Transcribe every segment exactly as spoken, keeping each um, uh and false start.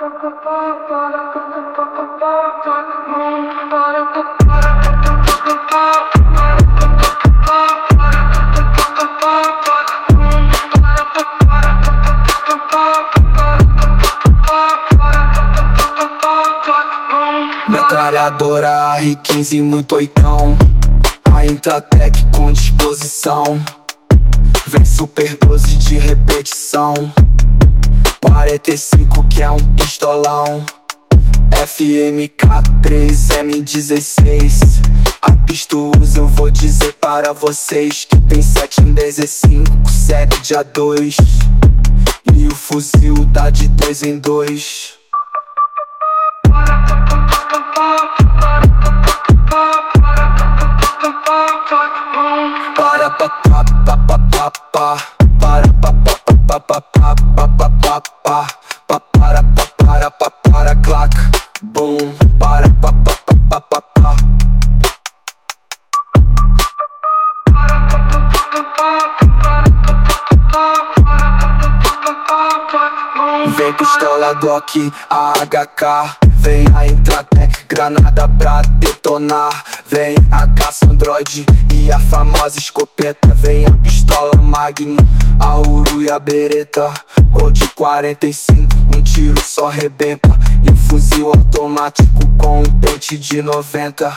Metralhadora R quinze muito oitão, a Intratec com disposição. Vem Super doze de repetição, quarenta e cinco que é um pistolão. F M K três M dezesseis, a pistols eu vou dizer para vocês que tem sete em dezesseis, sete de A dois, e o fuzil dá de dois em dois. Para pa pa pa pa pa pa, para pa pa pa pa pa pa pa pa pa, pa para pa para pa para clac, boom, para pa pa pa pa pa. Vem pistola Glock, a H K, vem a Intratec, granada pra detonar. Vem a caça Android e a famosa escopeta. Vem a pistola Magnum, a Uru e a Beretta. Gold quarenta e cinco, um tiro só rebenta. E um fuzil automático com um pente de noventa.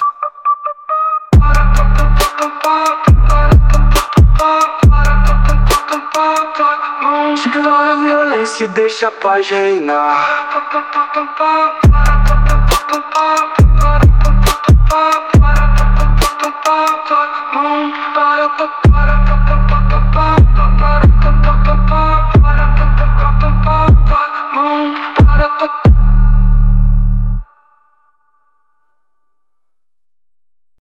Ignora a violência e deixa a paz reinar.